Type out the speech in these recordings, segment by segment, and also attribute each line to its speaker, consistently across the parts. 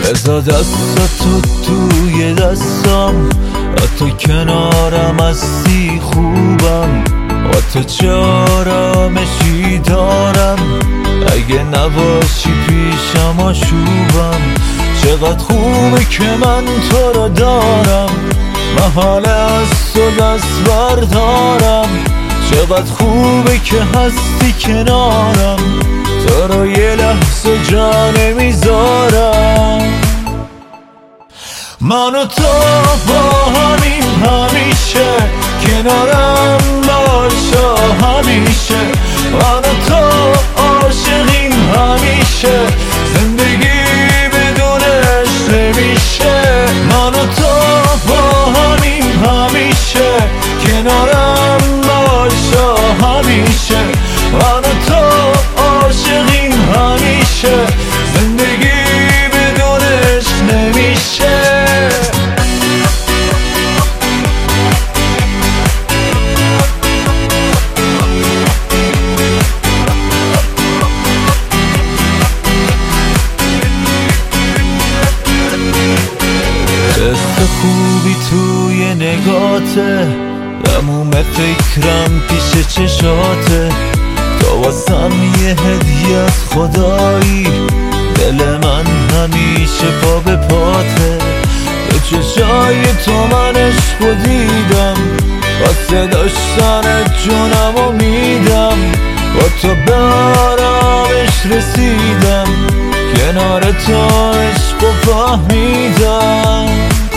Speaker 1: بذار دستاتو توی دستم، حتی کنارم هستی خوبم، با تو چه آرامشی دارم، اگه نباشی پیشم آشوبم. چقدر خوبه که من تو رو دارم، محاله از تو دست بردارم. چقدر خوبه که هستی کنارم، تو رو یه لحظه جا نمیذارم. من و تو با همین همیشه، کنارم باش همیشه. من و تو عاشقیم همیشه، زندگی بدونش نمیشه. من و تو با همین همیشه، کنارم باش همیشه. من و تو عاشقیم همیشه، زندگی بدونش نمیشه. حس خوبی توی نگاته، تموم فکرم پیش چشاته. تو واسم یه هدیه از خدایی، دل من همیشه پا به پاته. به چشای تو من عشقو دیدم، واسه داشتن جونمو میدم. با تو به آرامش رسیدم، کنار تو عشقو فهمیدم.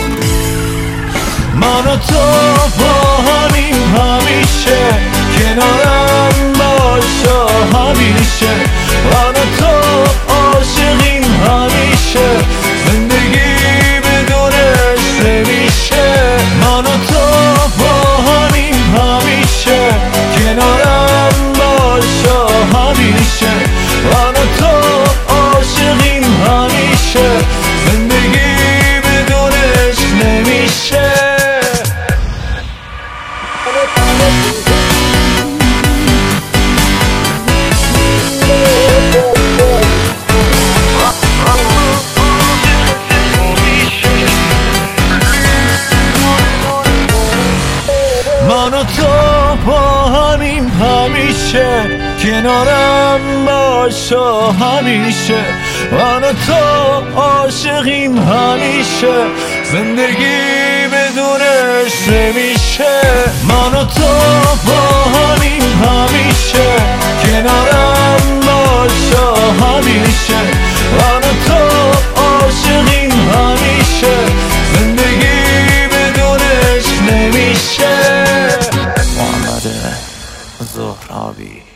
Speaker 1: من و تو با همین همیشه، کنارم باش همیشه. من و تو عاشقیم همیشه، زندگی بدونش نمیشه. من و تو با همین همیشه، کنارم باش همیشه. من و تو عاشقیم همیشه، زندگی بدونش نمیشه. من و تو با همین همیشه، کنارم باش همیشه. من و تو عاشقیم همیشه، زندگی بدونش نمیشه. من و تو با همین همیشه، کنارم باش همیشه. من و تو عاشقیم همیشه، زندگی بدونش نمیشه. محمد زهرابی.